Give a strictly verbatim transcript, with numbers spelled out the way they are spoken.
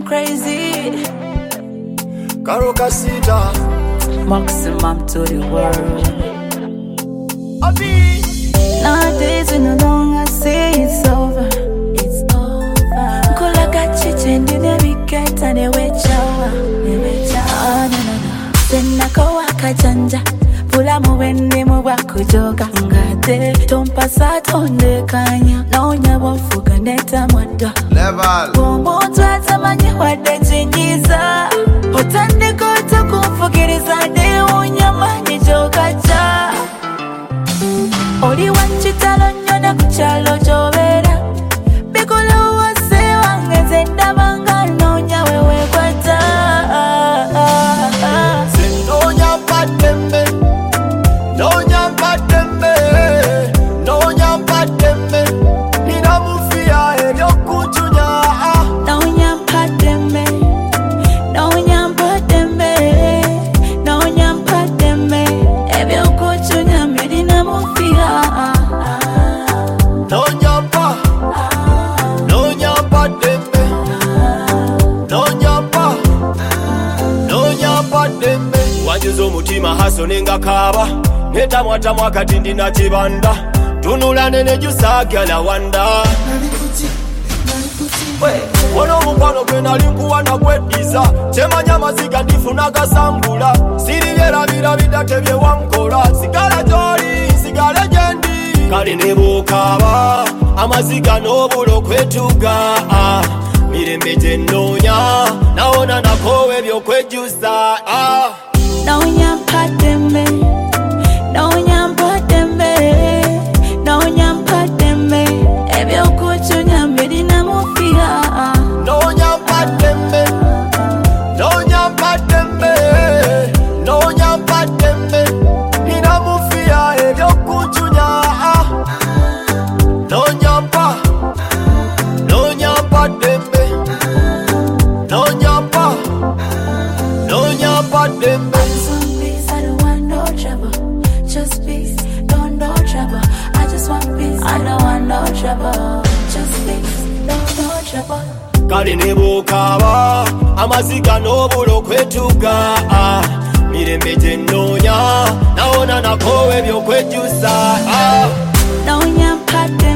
crazy. Karoka Sita, maximum to the world. Abi. Nowadays we no longer say it's over. It's over. Kula kachiche ndine weekend and they wait shower. They wait shower. No no no. Sena kawa kajanja. Pula muwende muwa kujoga ngate. Tompa satonde kanya. Naunya wafuga neta mwada. Level. Bombo tuwata manye wade jingiza. Otande koto kumfugiriza de unyama nijoga cha. Oli wanchitalo nyona kuchalo jovera. Bikolo wase wangeze ndabanga nonya wewe kwata. Nonya patembe, nonya patembe, nonya patembe. Nina mufia elio kuchunya. Nonya patembe, nonya patembe, nonya patembe. Elio kuchunya medina mufia. Nonya pa, nonya patembe, nonya pa, nonya patembe. Wanjuzo mutima haso ninga kaba. Neta mwata mwakati ndina chibanda. Tunula nene jusagala wanda. Wono mukwano kwena linkuwa na kwediza. Chema nyama ziga ndifuna kasambula. Siri vyera vira vidatevye wankola. Sigala jori, sigala jendi. Kali nebukaba, amaziga nobulo kwetuga. Mirembe jenonya, naona nakowe vyo kwejusa. Nonya patembe, nonya patembe, nonya patembe. Ebyo kuchunya medina mufia. Nonya patembe, nonya patembe, nonya patembe. Nina mufia ebyo kuchunya. Nonya pa, nonya patembe, nonya pa, nonya patembe. I don't want no trouble, just peace, don't no trouble. I just want peace, I don't want no trouble, just peace, don't no trouble. Kali nebukaba, amaziga nobulo kwetuga. Mirembe jenonya, naona nakowe vyo kwejusa. Nonya patembe.